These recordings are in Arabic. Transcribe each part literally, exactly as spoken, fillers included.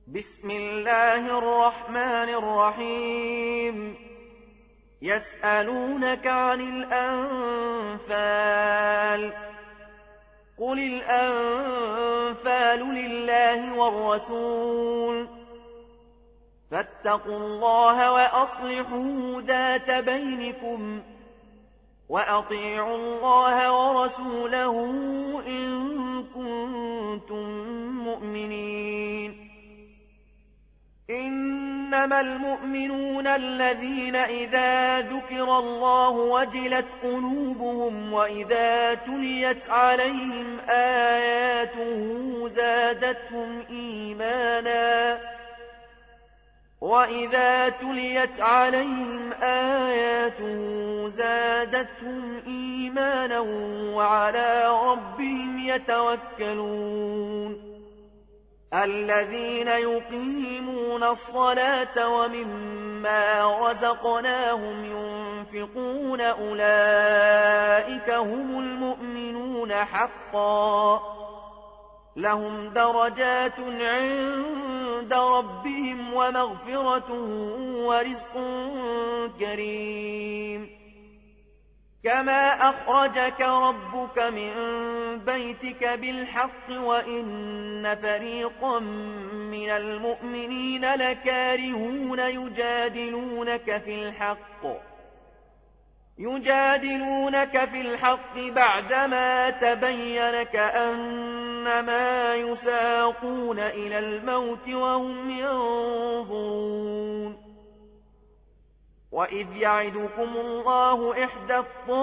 بسم الله الرحمن الرحيم يسألونك عن الأنفال قل الأنفال لله والرسول فاتقوا الله وأصلحوا ذات بينكم وأطيعوا الله ورسوله إن كنتم مؤمنين إنما المؤمنون الذين إذا ذكر الله وجلت قلوبهم وإذا تليت عليهم آياته زادتهم إيمانا وإذا تليت عليهم آياته زادتهم إيمانا وعلى ربهم يتوكلون الذين يقيمون الصلاة ومما رزقناهم ينفقون أولئك هم المؤمنون حقا لهم درجات عند ربهم ومغفرة ورزق كريم كما أخرجك ربك من بيتك بالحق وإن فريقا من المؤمنين لكارهون يجادلونك في الحق يجادلونك في الحق بعدما تبين كأنما يساقون إلى الموت وهم ينظرون وإذ يعدكم الله إحدى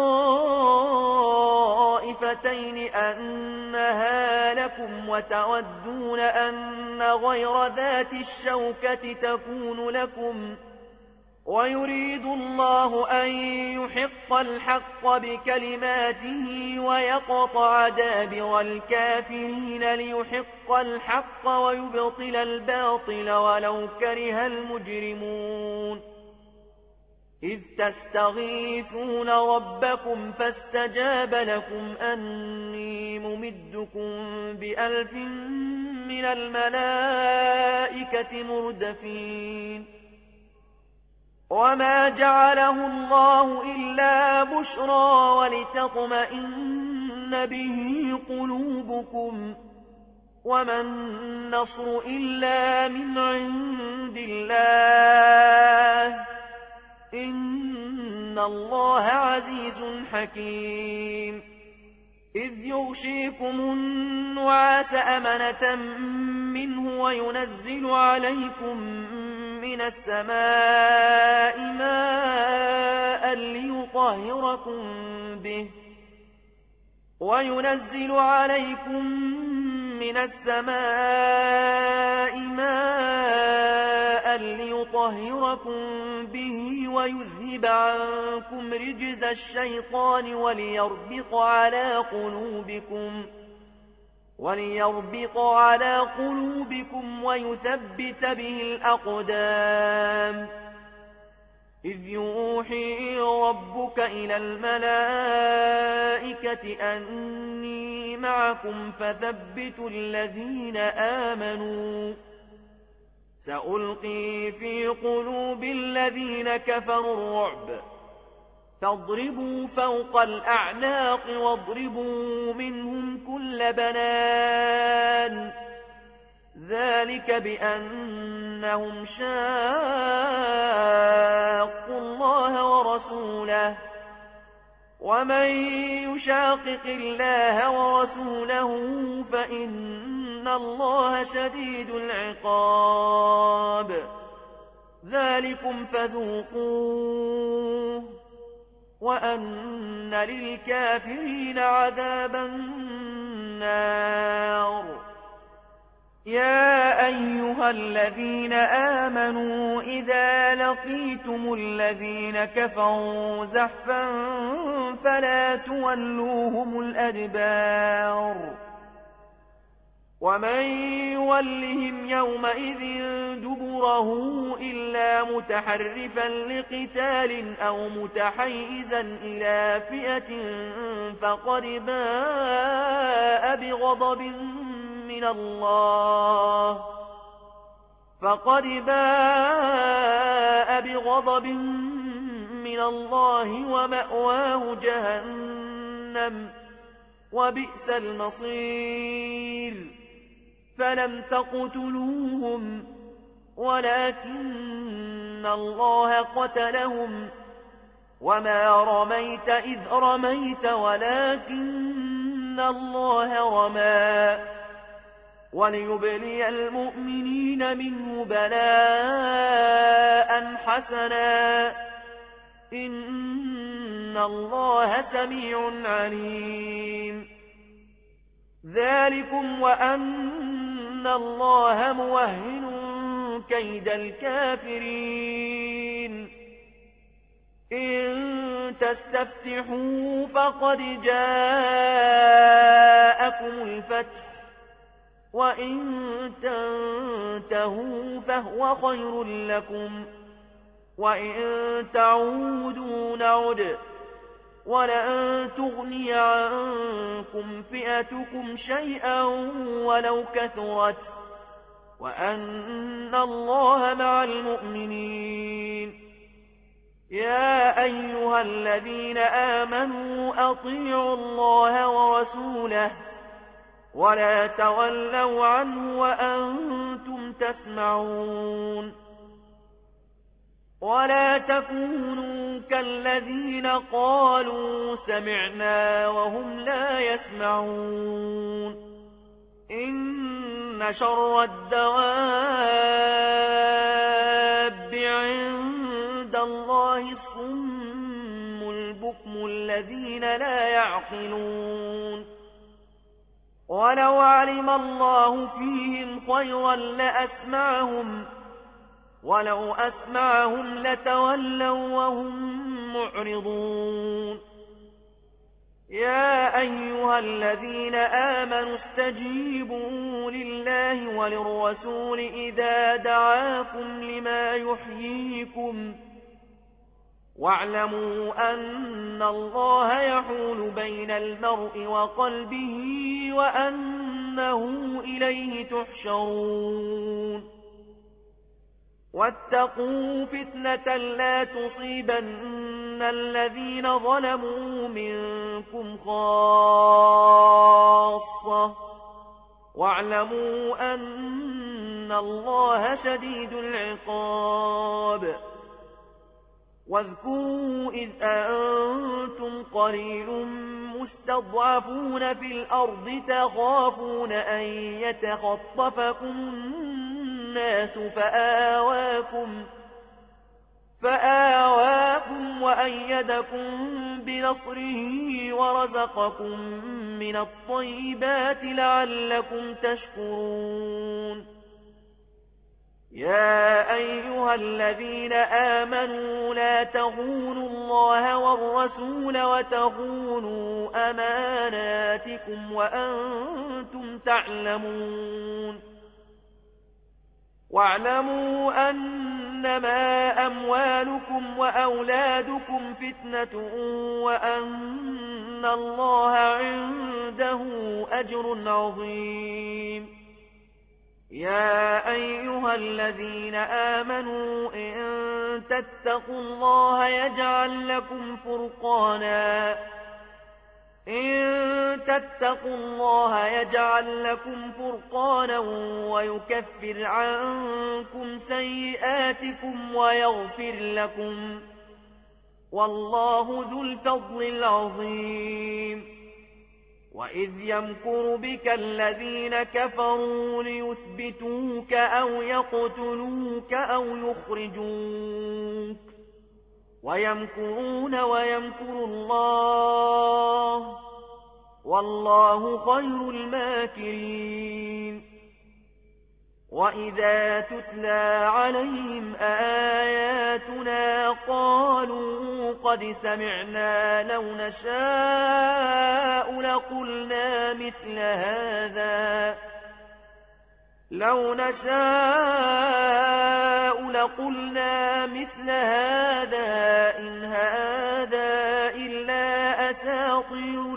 الطائفتين أنها لكم وتودون أن غير ذات الشوكة تكون لكم ويريد الله أن يحق الحق بكلماته ويقطع دابر الكافرين ليحق الحق ويبطل الباطل ولو كره المجرمون إذ تستغيثون ربكم فاستجاب لكم أني ممدكم بألف من الملائكة مردفين وما جعله الله إلا بشرى ولتطمئن به قلوبكم وما النصر إلا من عند الله إن الله عزيز حكيم إذ يغشيكم النعاس أمنة منه وينزل عليكم من السماء ماء ليطهركم به وينزل عليكم من السماء ماء ليطهركم به ويذهب عنكم رجز الشيطان وليربط على قلوبكم وليربط على قلوبكم ويثبت به الأقدام إذ يوحي ربك إلى الملائكة أني معكم فثبتوا الذين آمنوا سألقي في قلوب الذين كفروا الرعب فاضربوا فوق الأعناق واضربوا منهم كل بنان ذلك بأنهم شاقوا الله ورسوله ومن يشاقق الله ورسوله فإن الله شديد العقاب ذلكم فذوقوه وأن للكافرين عذاب النار يا أيها الذين آمنوا إذا لقيتم الذين كفروا زحفا فلا تولوهم الأدبار ومن يولهم يومئذ دبره إلا متحرفا لقتال أو متحيزا إلى فئة فقد باء بغضب من الله فقد باء بغضب من الله ومأواه جهنم وبئس المصير فلم تقتلوهم ولكن الله قتلهم وما رميت إذ رميت ولكن الله رمى وليبلي المؤمنين منه بلاء حسنا إن الله سميع عليم ذلكم وأن الله موهن كيد الكافرين إن تستفتحوا فقد جاءكم الفتح وإن تنتهوا فهو خير لكم وإن تعودوا نعد ولن تغني عنكم فئتكم شيئا ولو كثرت وأن الله مع المؤمنين يا أيها الذين آمنوا أطيعوا الله ورسوله ولا تولوا عنه وأنتم تسمعون ولا تكونوا كالذين قالوا سمعنا وهم لا يسمعون إن شر الدواب عند الله الصم البكم الذين لا يعقلون ولو علم الله فيهم خيرا لأسمعهم ولو أسمعهم لتولوا وهم معرضون يا أيها الذين آمنوا استجيبوا لله وللرسول إذا دعاكم لما يحييكم واعلموا أن الله يحول بين المرء وقلبه وأنه إليه تحشرون واتقوا فتنة لا تصيبن الذين ظلموا منكم خاصة واعلموا أن الله شديد العقاب واذكروا إذ أنتم قليل مستضعفون في الأرض تخافون أن يتخطفكم الناس فآواكم فآواكم وأيدكم بنصره ورزقكم من الطيبات لعلكم تشكرون يا أيها الذين آمنوا لا تخونوا الله والرسول وتخونوا أماناتكم وأنتم تعلمون واعلموا أنما أموالكم وأولادكم فتنة وأن الله عنده أجر عظيم يا أيها الذين آمنوا إن تتقوا الله يجعل لكم فرقانا إن تتقوا الله يجعل لكم فرقانا ويكفر عنكم سيئاتكم ويغفر لكم والله ذو الفضل العظيم وإذ يمكر بك الذين كفروا ليثبتوك أو يقتلوك أو يخرجوك ويمكرون ويمكر الله والله خير الماكرين وإذا تتلى عليهم آياتنا قالوا قد سمعنا لو نشاء لقلنا مثل هذا لو نشاء لقلنا مثل هذا إن هذا إلا أساطير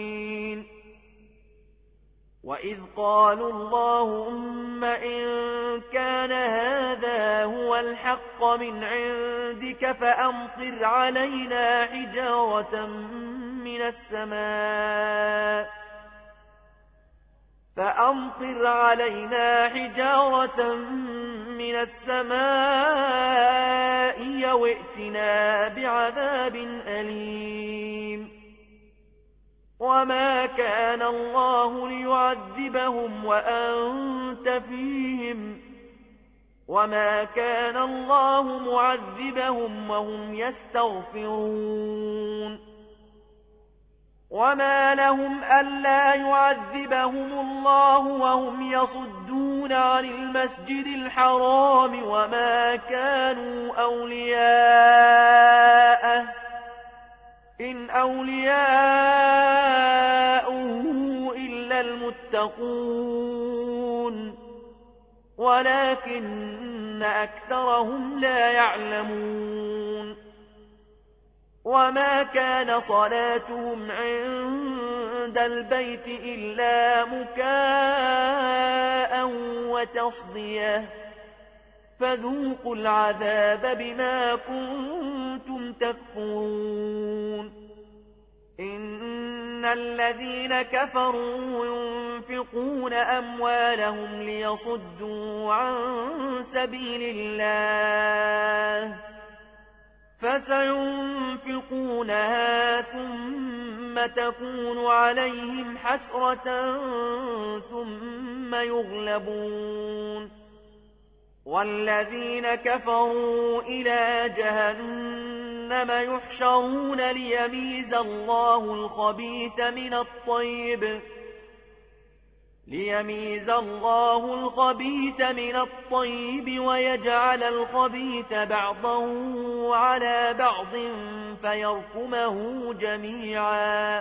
الأولين وإذ قالوا اللهم إن كان هذا هو الحق من عندك فأمطر علينا حجارة من السماء فأمطر علينا حجارة من السماء أو ائتنا بعذاب أليم وما كان الله ليعذبهم وأنت فيهم وما كان الله معذبهم وهم يستغفرون وما لهم ألا يعذبهم الله وهم يصدون عن المسجد الحرام وما كانوا أولياءه إن أولياؤه إلا المتقون ولكن أكثرهم لا يعلمون وما كان صلاتهم عند البيت إلا مكاء وتصدية فذوقوا العذاب بما كنتم تكفرون إن الذين كفروا ينفقون أموالهم ليصدوا عن سبيل الله فسينفقونها ثم تكون عليهم حسرة ثم يغلبون والذين كفروا إلى جهنم يحشرون ليميز الله الخبيث من الطيب ليميز الله الخبيث من الطيب ويجعل الخبيث بعضه على بعض فيركمه جميعا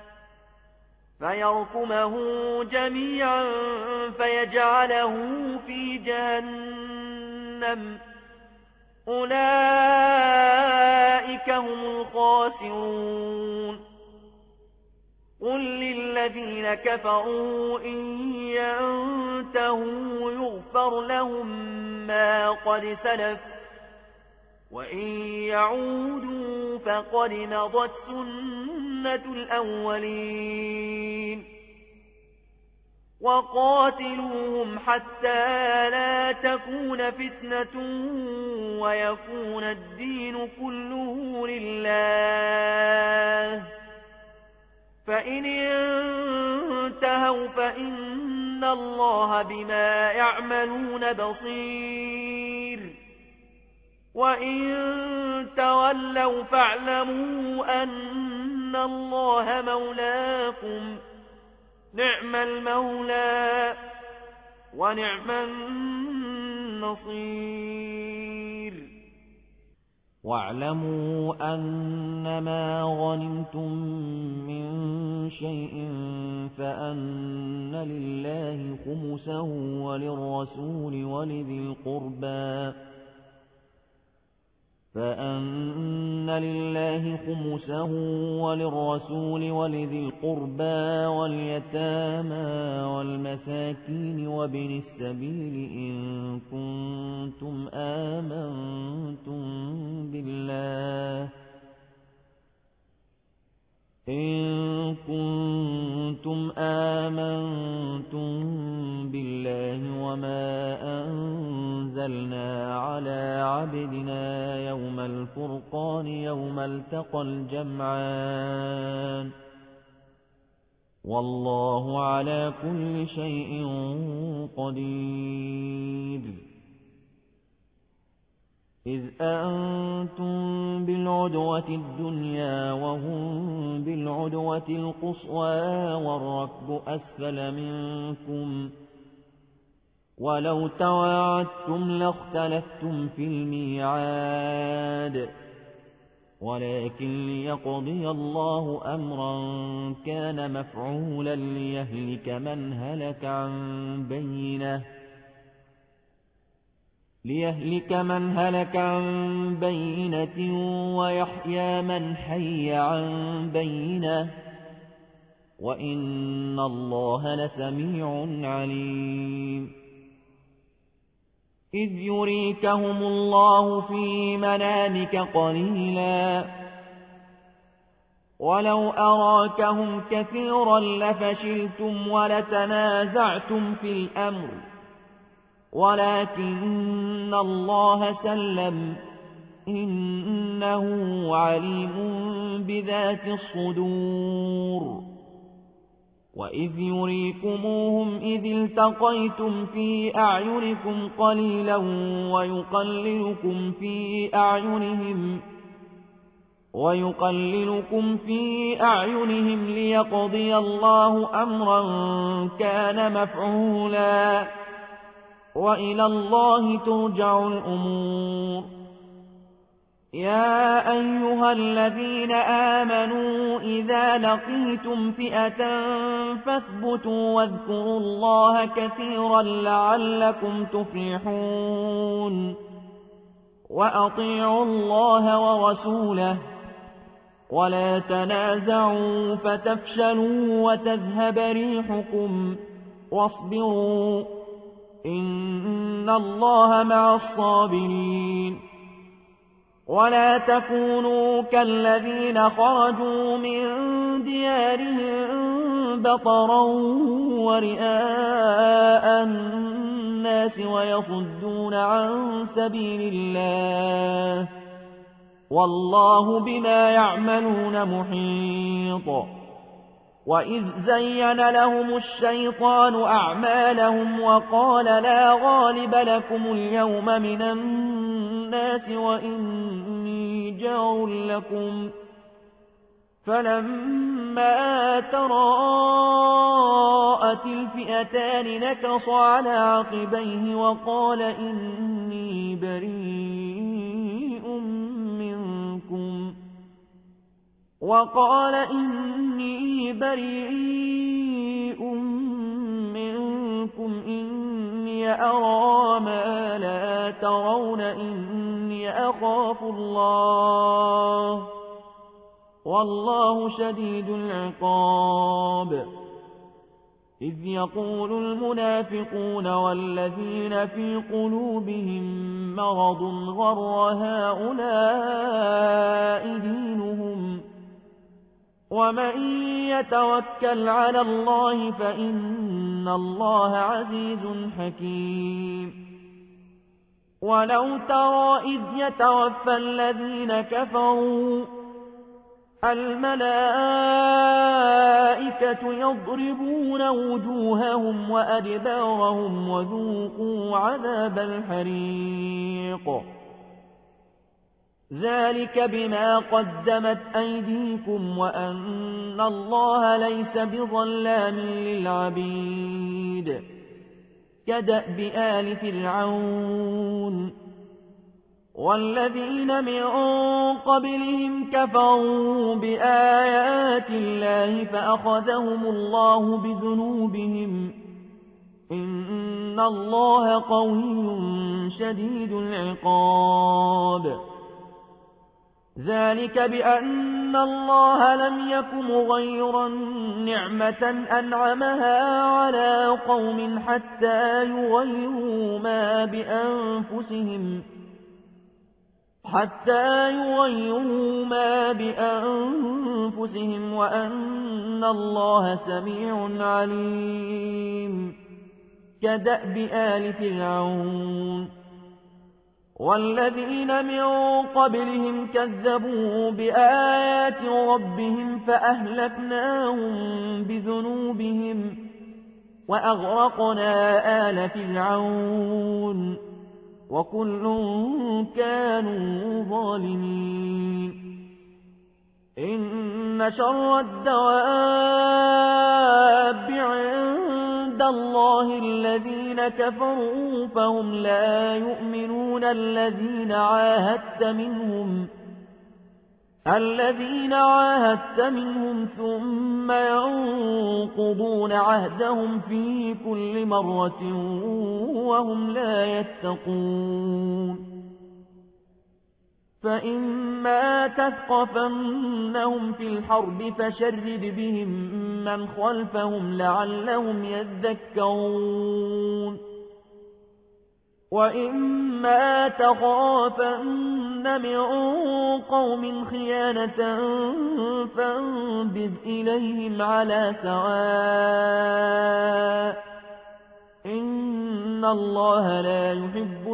فيركمه جميعا فيجعله في جهنم أولئك هم الخاسرون قل للذين كفروا إن ينتهوا يغفر لهم ما قد سلف وإن يعودوا فقد مضت سنة الأولين وقاتلوهم حتى لا تكون فتنة ويكون الدين كله لله فإن انتهوا فإن الله بما يعملون بصير وإن تولوا فاعلموا أن الله مولاكم نعم المولى ونعم النصير واعلموا أنما غنمتم من شيء فأن لله خمسه وللرسول ولذي القربى فأن لله خمسه وللرسول ولذي القربى واليتامى والمساكين وابن السبيل إن كنتم آمنتم بالله إن كنتم آمنتم بالله وما أنزلنا على عبدنا يوم الفرقان يوم التقى الجمعان والله على كل شيء قدير إذ أنتم بالعدوة الدنيا وهم بالعدوة القصوى والركب أسفل منكم ولو تواعدتم لاختلفتم في الميعاد ولكن ليقضي الله أمرا كان مفعولا ليهلك من هلك عن بينه ليهلك من هلك عن بينة ويحيى من حي عن بينة وإن الله لسميع عليم إذ يريكهم الله في منامك قليلا ولو أراكهم كثيرا لفشلتم ولتنازعتم في الأمر ولكن الله سلم إنه عليم بذات الصدور وإذ يريكموهم إذ التقيتم في أعينكم قليلا ويقللكم في أعينهم ويقللكم في أعينهم ليقضي الله أمرا كان مفعولا وإلى الله ترجع الأمور يا أيها الذين آمنوا إذا لقيتم فئة فاثبتوا واذكروا الله كثيرا لعلكم تفلحون وأطيعوا الله ورسوله ولا تنازعوا فتفشلوا وتذهب ريحكم واصبروا إن الله مع الصابرين ولا تكونوا كالذين خرجوا من ديارهم بطرا ورئاء الناس ويصدون عن سبيل الله والله بما يعملون محيط وإذ زين لهم الشيطان أعمالهم وقال لا غالب لكم اليوم من الناس وإني جار لكم فلما تراءت الفئتان نكص على عقبيه وقال إني بريء منكم وقال إني بريء منكم إني أرى ما لا ترون إني أخاف الله والله شديد العقاب إذ يقول المنافقون والذين في قلوبهم مرض غر هؤلاء دينهم ومن يتوكل على الله فإن الله عزيز حكيم ولو ترى إذ يتوفى الذين كفروا الملائكة يضربون وجوههم وأدبارهم وذوقوا عذاب الحريق ذلك بما قدمت أيديكم وأن الله ليس بظلام للعبيد كدأب آل فرعون والذين من قبلهم كفروا بآيات الله فأخذهم الله بذنوبهم إن الله قوي شديد العقاب ذلك بأن الله لم يك مغيرا نعمة أنعمها على قوم حتى يغيروا ما بأنفسهم حتى يغيروا ما بأنفسهم وأن الله سميع عليم كدأب آل فرعون والذين من قبلهم كذبوا بآيات ربهم فأهلكناهم بذنوبهم وأغرقنا آل فرعون وكل كانوا ظالمين إن شر الدواب عند الله الذين كفروا فهم لا يؤمنون الذين عاهدت منهم الذين عاهدت منهم ثم ينقضون عهدهم في كل مرة وهم لا يتقون فإما تثقفنهم في الحرب فشرد بهم من خلفهم لعلهم يذكرون وإما تخافن من قوم خيانة فانبذ إليهم على سواء إن الله لا يحب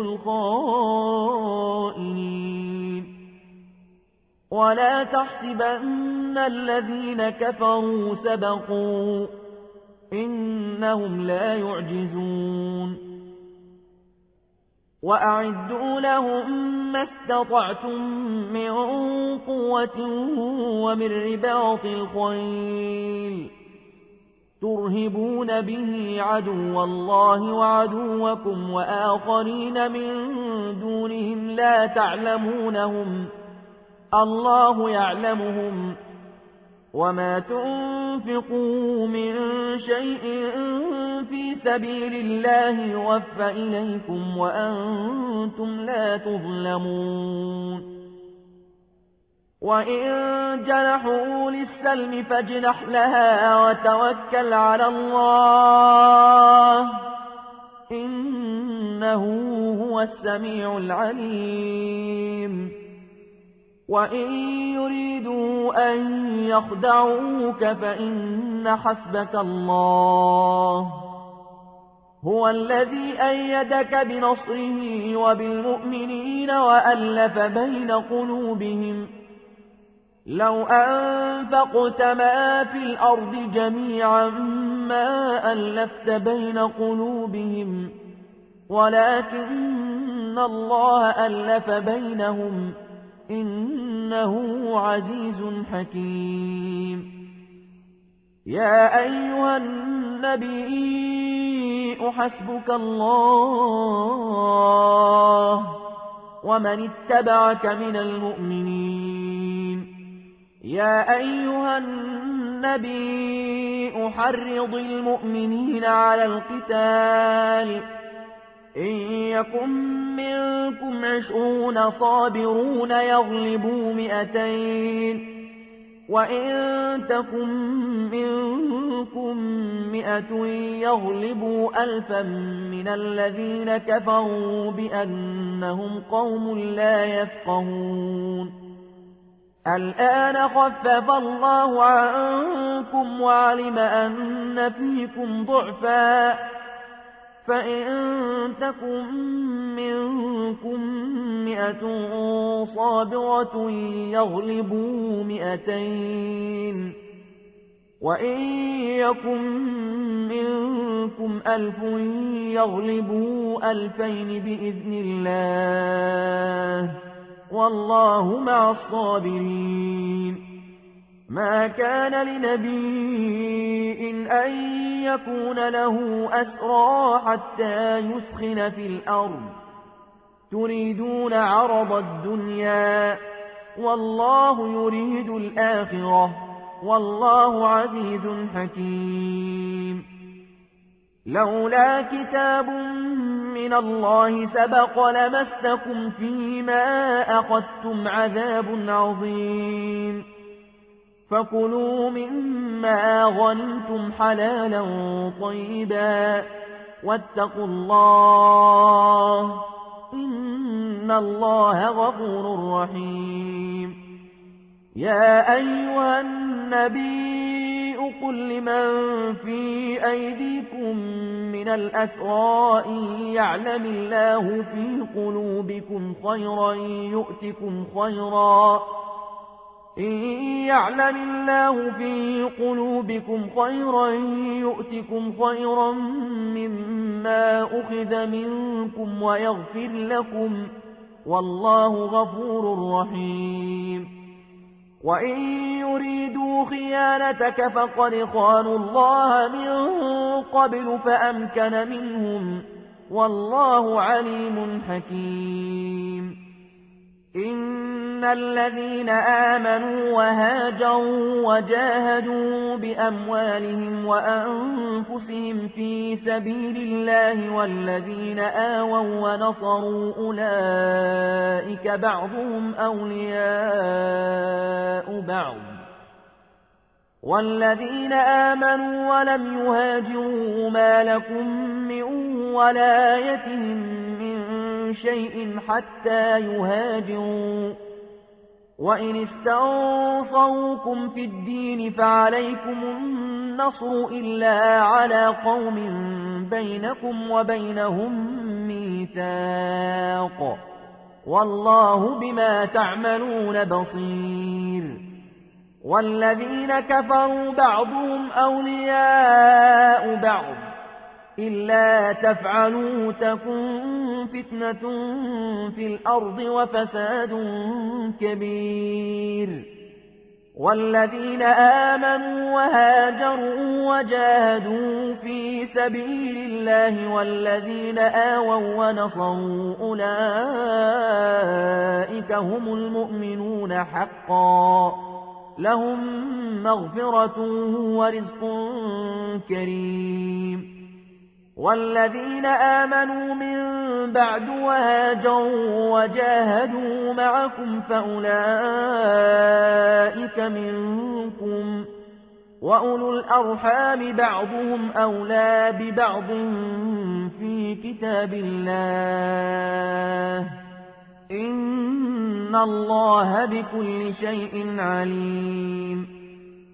الخائنين ولا تحسبن الذين كفروا سبقوا إنهم لا يعجزون وأعدوا لهم ما استطعتم من قوة ومن رباط الخيل ترهبون به عدو الله وعدوكم وآخرين من دونهم لا تعلمونهم الله يعلمهم وما تنفقوا من شيء في سبيل الله يوفى إليكم وأنتم لا تظلمون وإن جنحوا للسلم فاجنح لها وتوكل على الله إنه هو السميع العليم وإن يريدوا أن يخدعوك فإن حسبك الله هو الذي أيدك بنصره وبالمؤمنين وألف بين قلوبهم لو أنفقت ما في الأرض جميعا ما ألفت بين قلوبهم ولكن الله ألف بينهم إنه عزيز حكيم يا أيها النبي حسبك الله ومن اتبعك من المؤمنين يا أيها النبي حرض المؤمنين على القتال إن يكن منكم عشرون صابرون يغلبوا مئتين وإن تكن منكم مئة يغلبوا ألفا من الذين كفروا بأنهم قوم لا يفقهون الآن خفف الله عنكم وعلم أن فيكم ضعفا فإن تكن منكم مئة صابرة يغلبوا مئتين وإن يكن منكم ألف يغلبوا ألفين بإذن الله والله مع الصابرين ما كان لنبي أن يكون له أسرى حتى يسخن في الأرض تريدون عرض الدنيا والله يريد الآخرة والله عزيز حكيم لولا كتاب من الله سبق لمسكم فيما أخذتم عذاب عظيم فكلوا مما غنمتم حلالا طيبا واتقوا الله إن الله غفور رحيم يا أيها النبي قل لمن في أيديكم من الأسرى إن يعلم الله في قلوبكم خيرا يؤتكم خيرا إن يعلم الله في قلوبكم خيرا يؤتكم خيرا مما أخذ منكم ويغفر لكم والله غفور رحيم وإن يريدوا خيانتك فقد خانوا الله من قبل فأمكن منهم والله عليم حكيم إن الذين آمنوا وهاجروا وجاهدوا بأموالهم وأنفسهم في سبيل الله والذين آووا ونصروا أولئك بعضهم أولياء بعض والذين آمنوا ولم يهاجروا ما لكم من ولايتهم من شيء حتى يهاجروا، وإن استنصروكم في الدين فعليكم النصر إلا على قوم بينكم وبينهم ميثاق، والله بما تعملون بصير. والذين كفروا بعضهم أولياء بعض إلا تفعلوا تكن فتنة في الأرض وفساد كبير. والذين آمنوا وهاجروا وجاهدوا في سبيل الله والذين آووا ونصروا أولئك هم المؤمنون حقا، لهم مغفرة ورزق كريم. والذين آمنوا من بعد وهاجروا وجاهدوا معكم فأولئك منكم، وأولو الأرحام بعضهم أولى ببعض في كتاب الله، إن الله بكل شيء عليم.